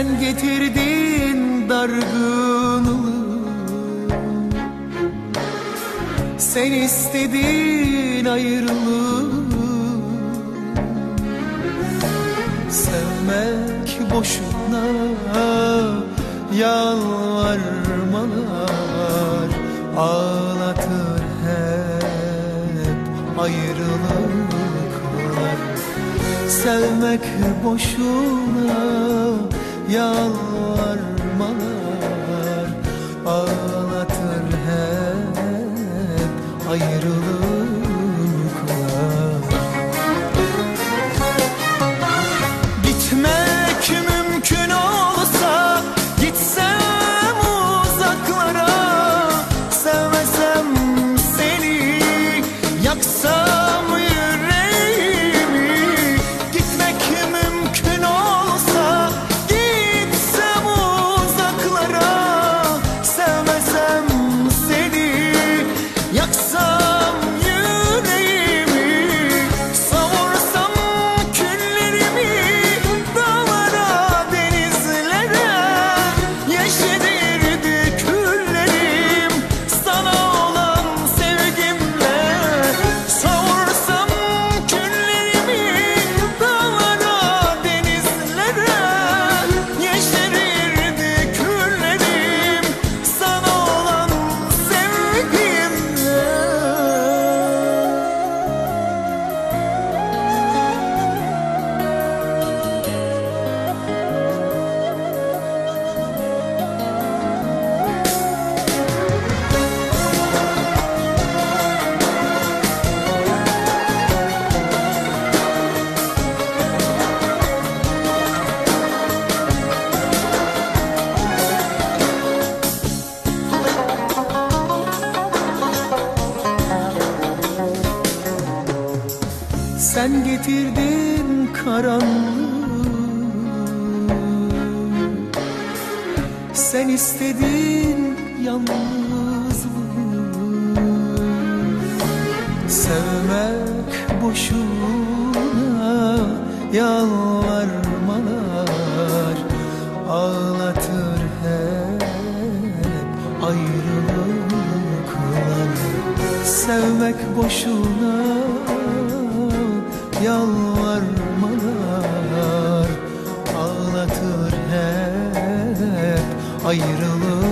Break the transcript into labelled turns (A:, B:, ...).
A: Sen getirdin dargınlığı, sen istedin ayrılığı. Sevmek boşuna, yalvarmalar ağlatır hep ayrılıklar. Sevmek boşuna, yalvarmalar ağlatır hep ayrılıklar. Gitmek mümkün olsa gitsem uzaklara, sevmesem seni, yaksam yüreğimi. Gitmek mümkün olsa gitsem uzaklara, sevmesem seni, yaksam yüreğimi. Savursam küllerimi dağlara, denizlere, yeşerirdi küllerim sana olan sevgimle. Savursam küllerimi dağlara, denizlere, yeşerirdi küllerim sana olan sevgimle. Sen getirdin karanlığı, sen istedin yalnızlığı. Sevmek boşuna, yalvarmalar ağlatır hep ayrılıklar. Sevmek boşuna, yalvarmalar ağlatır hep ayrılıklar.